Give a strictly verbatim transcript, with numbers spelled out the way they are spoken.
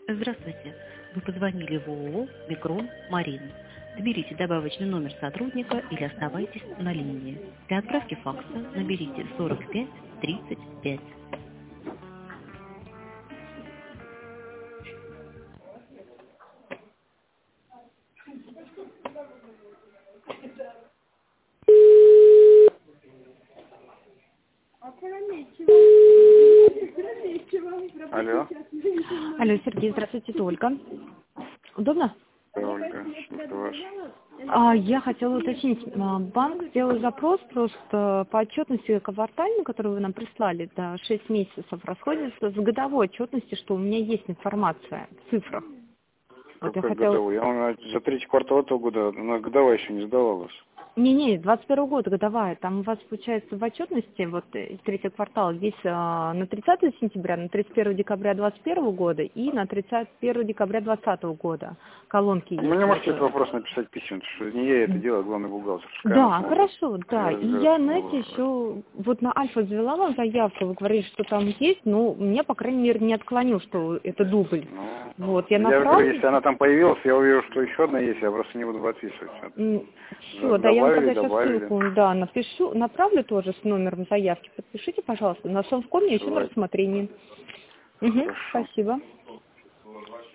Здравствуйте. Вы позвонили в ООО «Микрон Марин». Наберите добавочный номер сотрудника или оставайтесь на линии. Для отправки факса наберите сорок пять тридцать пять. Алло. Алло, Сергей, здравствуйте, это Ольга. Удобно? Ольга, это ваш. А, я хотела уточнить, а, банк сделал запрос просто по отчетности квартальной, которую вы нам прислали, да, шесть месяцев, расходится с годовой отчетности, что у меня есть информация в цифрах. Вот я Какой хотела... годовой? Я вам за третий квартал этого года, она годовая еще не сдавалась. Не-не, двадцать первого года годовая. Там у вас получается в отчетности, вот э, третий квартал, есть а, на тридцатое сентября, на тридцать первое декабря двадцать первого года и на тридцать первое декабря двадцатого года. Колонки есть. Вы мне можете этот вопрос написать письменно, что не я это делаю, главный бухгалтер. Да, хорошо, да. И я, знаете, еще... еще вот на Альфа завела вам заявку, вы говорили, что там есть, но меня, по крайней мере, не отклонил, что это дубль. Ну, Вот, я, я направлю... говорю, если она там появилась, я увижу, что еще одна есть, я просто не буду подписывать. Все, да, я вам тогда сейчас добавили. ссылку, да, напишу, направлю тоже с номером заявки. Подпишите, пожалуйста, на Совкоме еще на рассмотрение. Угу, спасибо.